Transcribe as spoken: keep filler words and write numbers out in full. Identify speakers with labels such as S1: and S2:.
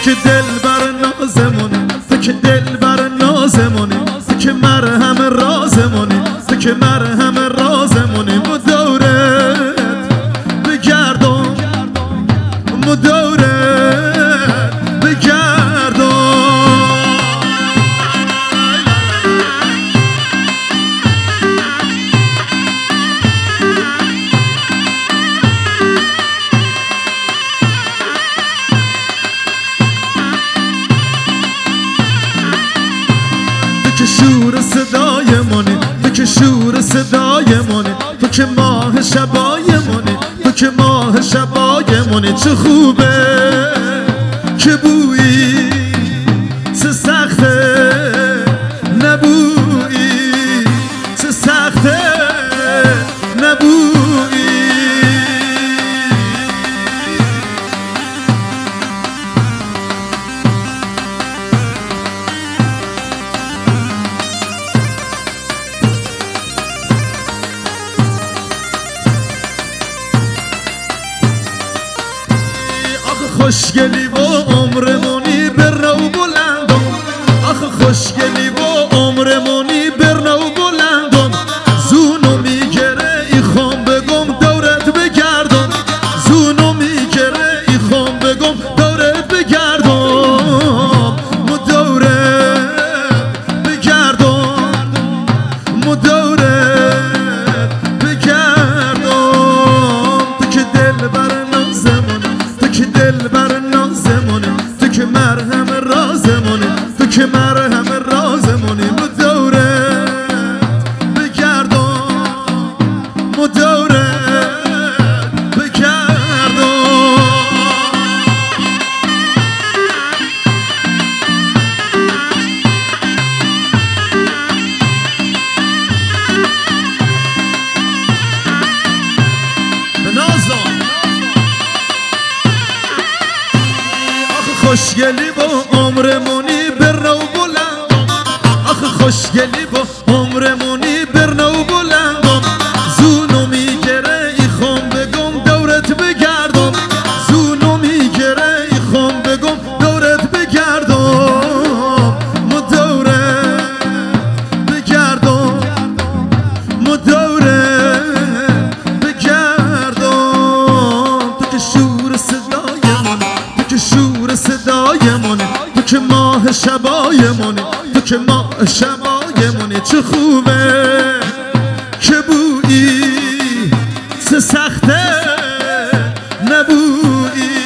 S1: که دل بر نازمونی، تو که دل بر نازمونی، تو که مرهم رازمونی، تو که مرهم رازمونی. مو دورت بگردم، مو دورت بگردم. تو که شور صدای منی، تو که شور صدای منی، تو که ماه شبای منی، تو که ماه شبای منی. چه خوبه که بویی، چه سخته نبویی، چه سخته نبویی. خوشگلی و عمرمونی برنو بلندم، آخه خوشگلی و عمرمونی برنو بلندم. زونو میگره ای خوام بگم دورت بگردم، زونو میگره ای خوام بگم دورت بگردم. مو دورت بگردم، مو دورت بگردم. تو که دل بر نازمونی، تو که دل بر نازمونی، تو که مرهم رازمونی، تو که مرهم رازمونی. مو دورت بگردم، مو دورت بگردم. بنازم خوشگلی با عمرمونی برنو بلندم، آخه خوشگلی با عمرمونی برنو بلندم. زونو میگره ای خوام بگم دورت بگردم، زونو میگره ای خوام بگم دورت بگردم. مو دورت بگردم، مو دورت بگردم. تو که شور صدای منی، تو که شور صدای منی، تو که ماه شبای منی، تو که ماه شبای منی. چه خوبه که بویی، چه سخته نبویی.